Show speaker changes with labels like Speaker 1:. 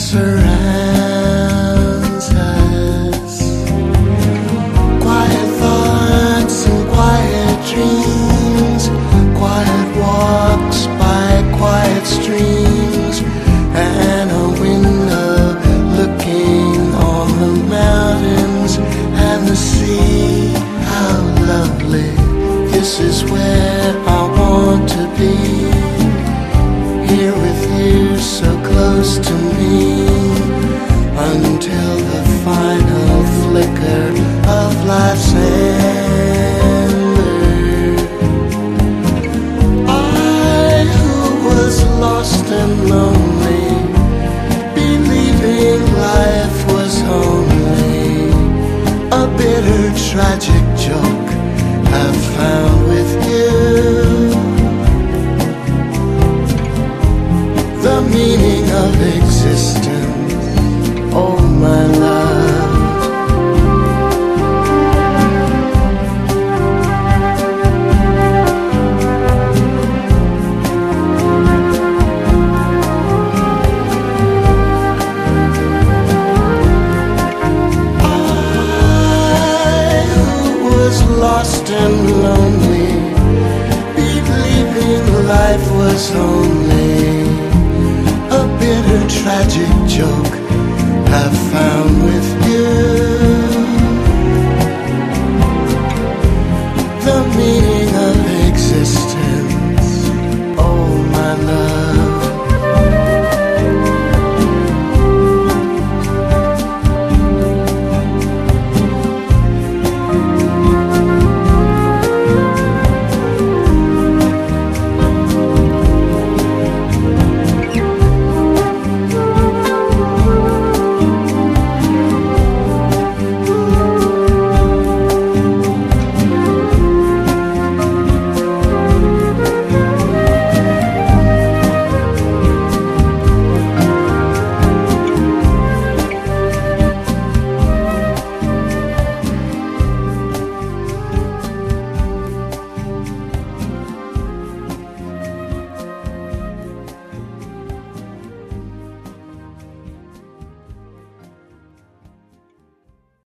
Speaker 1: surrounds us. Quiet thoughts and quiet dreams, quiet walks by quiet streams, and a window looking on the mountains and the sea. How lovely, this is where I want to be. Here with you, so close to me, until the final flicker of life's ember. I, who was lost and lonely, believing life was only a bitter, tragic joke, I've found with you the meaning of existence, oh my love. I, who was lost and lonely, believing life was only a bitter, tragic joke I've found with you